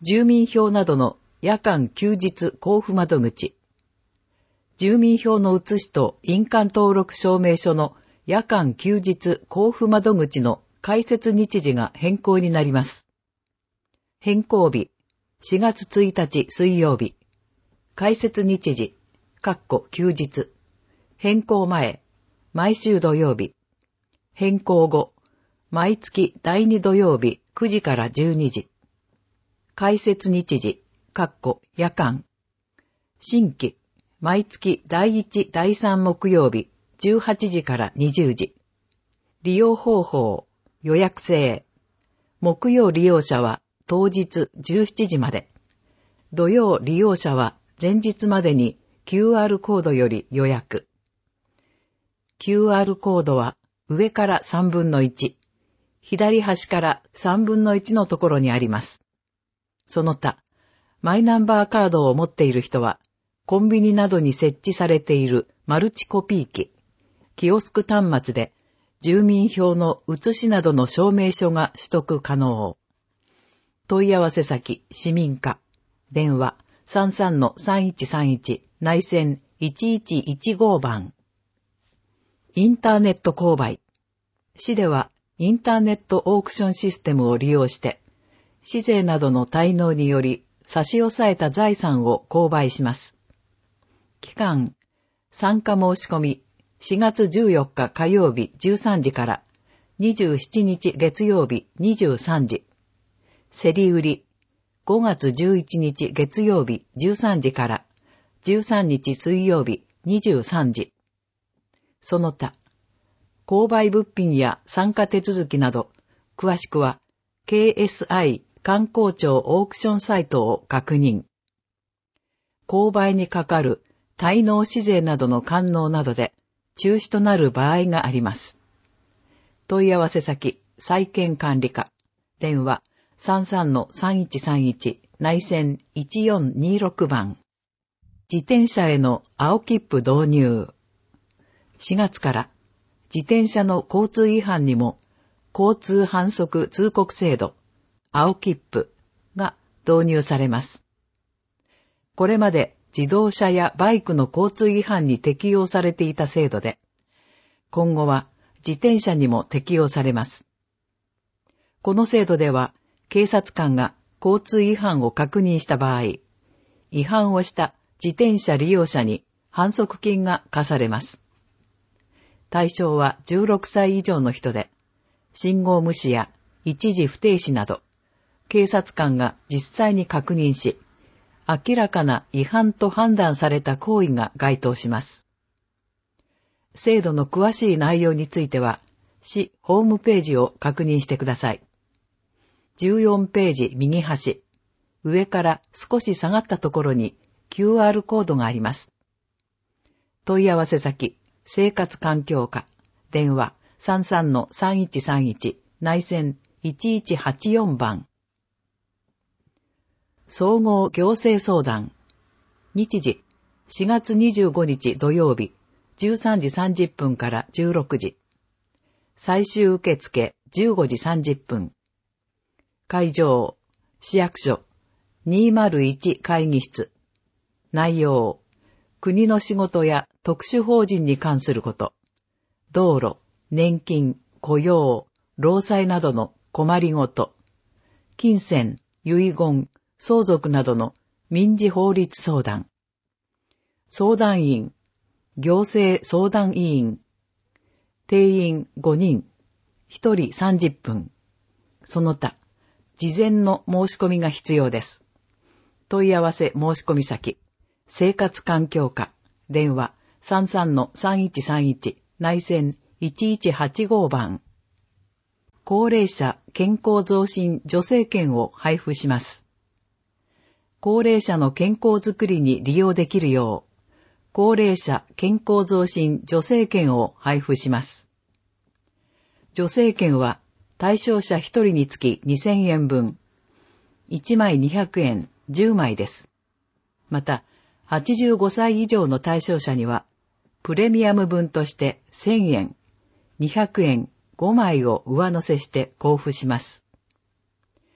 住民票などの夜間休日交付窓口。住民票の写しと印鑑登録証明書の夜間休日交付窓口の開設日時が変更になります。変更日、4月1日水曜日。開設日時、休日。変更前、毎週土曜日。変更後、毎月第2土曜日9時から12時。開設日時、夜間。新規、毎月第1、第3木曜日18時から20時。利用方法、予約制。木曜利用者は当日17時まで。土曜利用者は前日までに QR コードより予約。QR コードは上から3分の1、左端から3分の1のところにあります。その他、マイナンバーカードを持っている人は、コンビニなどに設置されているマルチコピー機、キオスク端末で住民票の写しなどの証明書が取得可能。問い合わせ先、市民課、電話 33-3131 内線1115番。インターネット購買。市ではインターネットオークションシステムを利用して、市税などの滞納により差し押さえた財産を購買します。期間、参加申し込み、4月14日火曜日13時から27日月曜日23時。競り売り、5月11日月曜日13時から13日水曜日23時。その他、購買物品や参加手続きなど、詳しくは KSI 観光庁オークションサイトを確認。購買にかかる滞納市税などの勘納などで中止となる場合があります。問い合わせ先、債権管理課、電話 33-3131 内線1426番。自転車への青切符導入。4月から自転車の交通違反にも交通反則通告制度、青切符が導入されます。これまで自動車やバイクの交通違反に適用されていた制度で、今後は自転車にも適用されます。この制度では、警察官が交通違反を確認した場合、違反をした自転車利用者に反則金が課されます。対象は16歳以上の人で、信号無視や一時不停止など、警察官が実際に確認し、明らかな違反と判断された行為が該当します。制度の詳しい内容については、市ホームページを確認してください。14ページ右端、上から少し下がったところに QR コードがあります。問い合わせ先、生活環境課、電話 33-3131 内線1184番。総合行政相談。日時、4月25日土曜日、13時30分から16時。最終受付15時30分。会場、市役所、201会議室。内容、国の仕事や特殊法人に関すること。道路、年金、雇用、労災などの困りごと。金銭、遺言、相続などの民事法律相談。相談員、行政相談委員。定員5人、1人30分。その他、事前の申し込みが必要です。問い合わせ申し込み先、生活環境課、電話 33-3131 内線1185番。高齢者健康増進助成券を配布します。高齢者の健康づくりに利用できるよう、高齢者健康増進助成券を配布します。助成券は対象者1人につき2000円分、1枚200円、10枚です。また、85歳以上の対象者には、プレミアム分として1000円、200円、5枚を上乗せして交付します。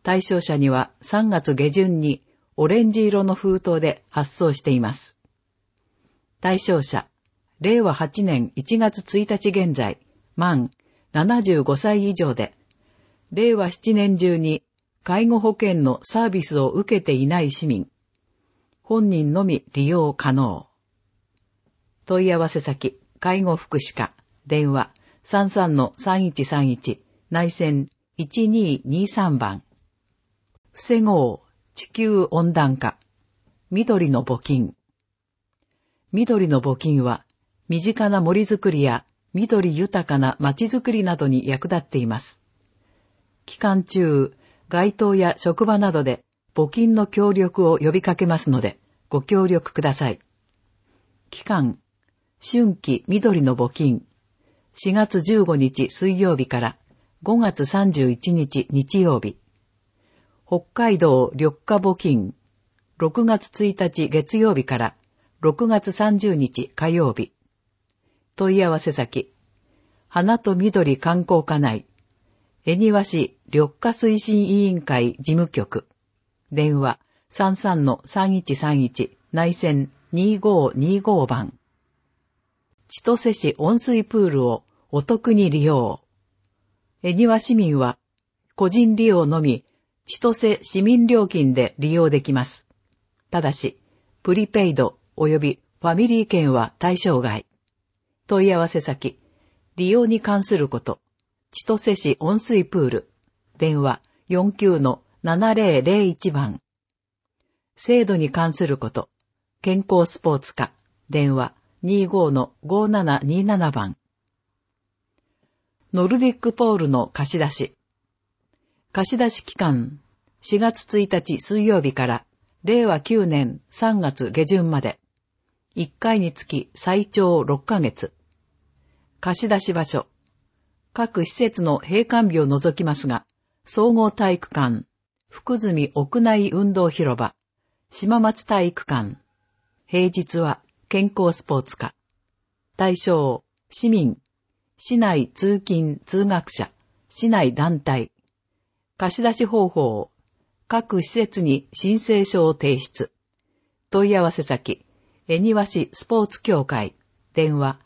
対象者には3月下旬にオレンジ色の封筒で発送しています。対象者、令和8年1月1日現在、満75歳以上で、令和7年中に介護保険のサービスを受けていない市民、本人のみ利用可能。問い合わせ先、介護福祉課、電話 33-3131、内線1223番。防ごう、地球温暖化。緑の募金。緑の募金は、身近な森づくりや緑豊かな街づくりなどに役立っています。期間中、街頭や職場などで募金の協力を呼びかけますので、ご協力ください。期間、春季緑の募金。4月15日水曜日から5月31日日曜日。北海道緑化募金。6月1日月曜日から6月30日火曜日。問い合わせ先。花と緑観光課内。恵庭市緑化推進委員会事務局。電話 33-3131 内線2525番。千歳市温水プールをお得に利用。恵庭市民は個人利用のみ千歳市民料金で利用できます。ただし、プリペイド及びファミリー券は対象外。問い合わせ先、利用に関すること、千歳市温水プール、電話 49-7001 番。制度に関すること、健康スポーツ課、電話 25-5727 番。ノルディックポールの貸し出し。貸し出し期間、4月1日水曜日から令和9年3月下旬まで、1回につき最長6ヶ月。貸し出し場所。各施設の閉館日を除きますが、総合体育館、福住屋内運動広場、島松体育館。平日は健康スポーツ課。対象、市民、市内通勤通学者、市内団体。貸し出し方法、各施設に申請書を提出。問い合わせ先、恵庭市スポーツ協会、電話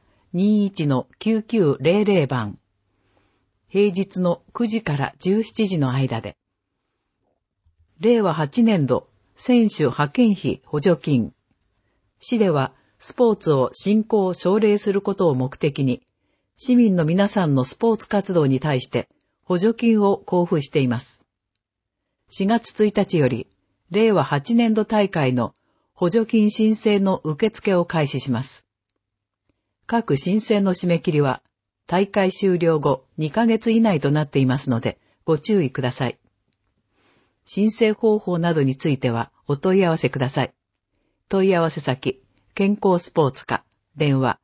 21-9900 番。平日の9時から17時の間で。令和8年度選手派遣費補助金。市ではスポーツを振興奨励することを目的に、市民の皆さんのスポーツ活動に対して補助金を交付しています。4月1日より、令和8年度大会の補助金申請の受付を開始します。各申請の締め切りは、大会終了後2ヶ月以内となっていますので、ご注意ください。申請方法などについてはお問い合わせください。問い合わせ先、健康スポーツ課、電話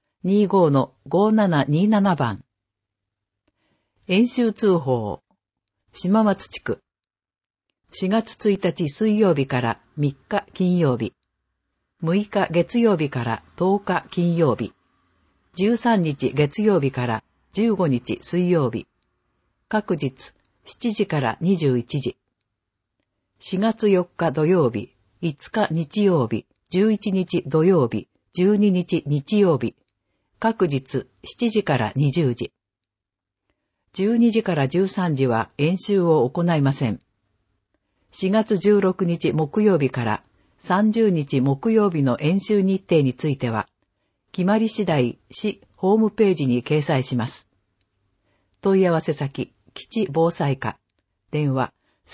25-5727 番。演習通報、島松地区。4月1日水曜日から3日金曜日。6日月曜日から10日金曜日。13日月曜日から15日水曜日。各日7時から21時。4月4日土曜日、5日日曜日、11日土曜日、12日日曜日。各日7時から20時。12時から13時は演習を行いません。4月16日木曜日から30日木曜日の演習日程については、決まり次第市ホームページに掲載します。問い合わせ先、基地防災課、電話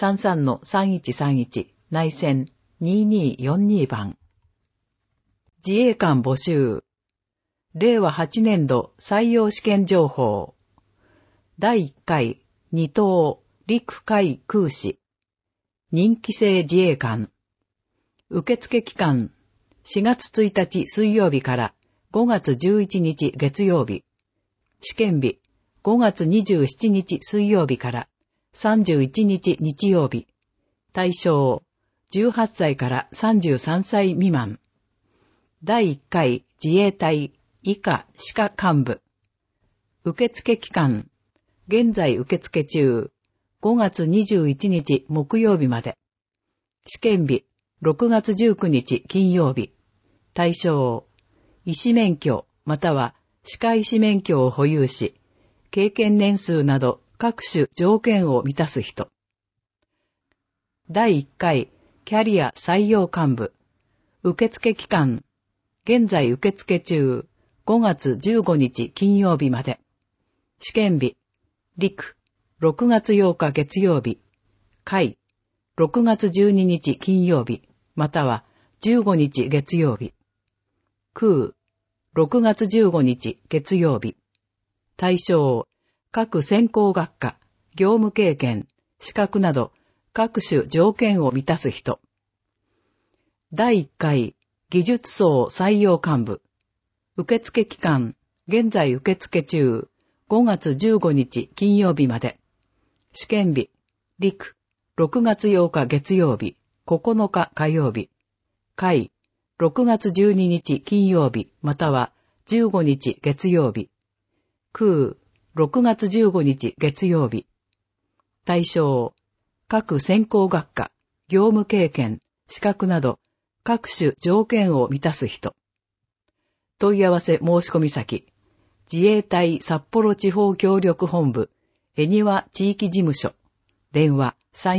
33-3131 内線2242番。自衛官募集。令和8年度採用試験情報。第1回2等陸海空士。任期制自衛官。受付期間、4月1日水曜日から5月11日月曜日。試験日、5月27日水曜日から31日日曜日。対象、18歳から33歳未満。第1回自衛隊以下歯科幹部。受付期間、現在受付中。 5月21日木曜日まで。試験日、6月19日金曜日。対象、医師免許または歯科医師免許を保有し、経験年数など各種条件を満たす人。第1回キャリア採用幹部。受付期間、現在受付中、5月15日金曜日まで。試験日、陸、6月8日月曜日。海、6月12日金曜日、または15日月曜日。空、6月15日月曜日。対象、各専攻学科、業務経験、資格など各種条件を満たす人。第1回技術層採用幹部。受付期間、現在受付中、5月15日金曜日まで。試験日、陸、6月8日月曜日、9日火曜日。海、6月12日金曜日、または15日月曜日。空、6月15日月曜日。対象、各専攻学科、業務経験、資格など、各種条件を満たす人。問い合わせ申し込み先、自衛隊札幌地方協力本部、恵庭地域事務所、電話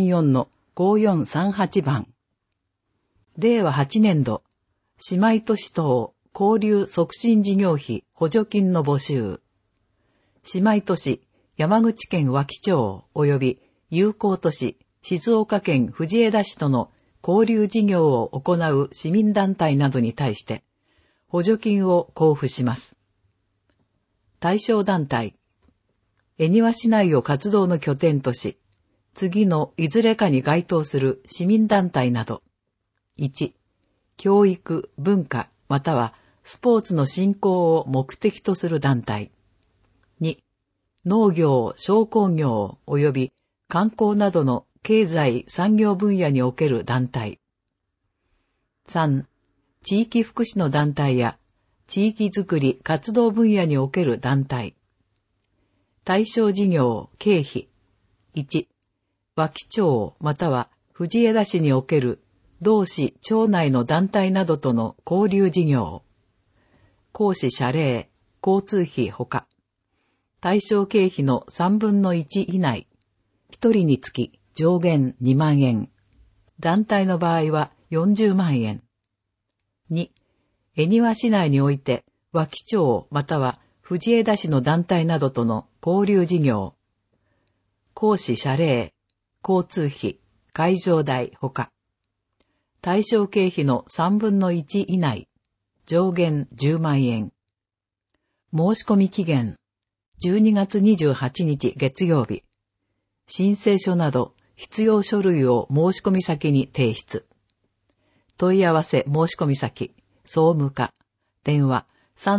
34-5438 番。令和8年度、姉妹都市等交流促進事業費補助金の募集。姉妹都市、山口県和木町及び友好都市、静岡県藤枝市との交流事業を行う市民団体などに対して、補助金を交付します。対象団体、恵庭市内を活動の拠点とし、次のいずれかに該当する市民団体など。1、教育、文化、またはスポーツの振興を目的とする団体。2、農業、商工業及び観光などの経済・産業分野における団体。3、地域福祉の団体や地域づくり活動分野における団体。対象事業、経費。1、和木町または藤枝市における同市町内の団体などとの交流事業。講師謝礼、交通費ほか。対象経費の3分の1以内。1人につき上限2万円。団体の場合は40万円。2、恵庭市内において和木町または藤枝市の団体などとの交流事業。講師謝礼、交通費、会場代ほか。対象経費の3分の1以内。上限10万円。申し込み期限。12月28日月曜日。申請書など必要書類を申し込み先に提出。問い合わせ申し込み先、総務課、電話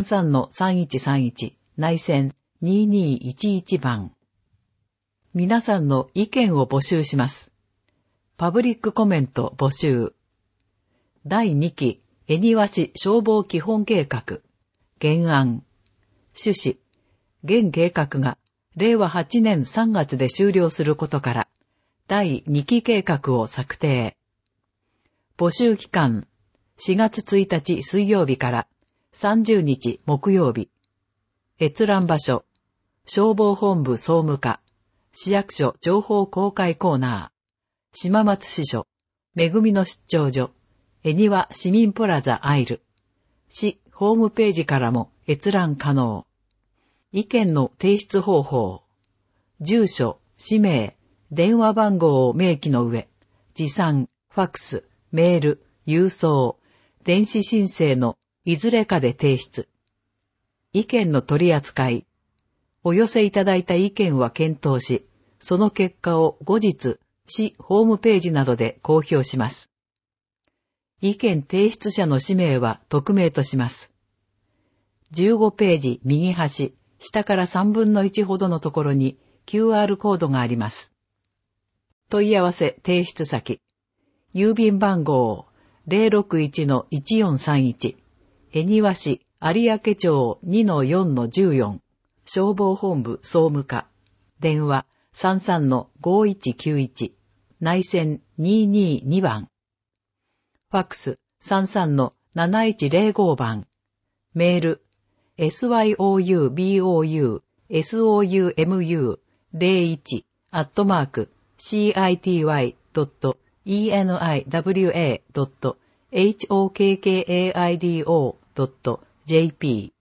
33-3131 内線2211番。皆さんの意見を募集します。パブリックコメント募集。第2期恵庭市消防基本計画。原案。趣旨。現計画が令和8年3月で終了することから、第2期計画を策定。募集期間、4月1日水曜日から30日木曜日。閲覧場所、消防本部総務課、市役所情報公開コーナー、島松支所、めぐみの出張所、恵庭市民プラザアイル、市ホームページからも閲覧可能。意見の提出方法、住所、氏名、電話番号を明記の上、持参、ファックス、メール、郵送、電子申請のいずれかで提出。意見の取り扱い。お寄せいただいた意見は検討し、その結果を後日、市ホームページなどで公表します。意見提出者の氏名は匿名とします。15ページ右端、下から3分の1ほどのところに QR コードがあります。問い合わせ提出先。郵便番号 061-1431 恵庭市有明町 2-4-14 消防本部総務課電話 33-5191、内線222番。ファックス33-7105番。メール、syoubousou01@city.eniwa.hokkaido.jp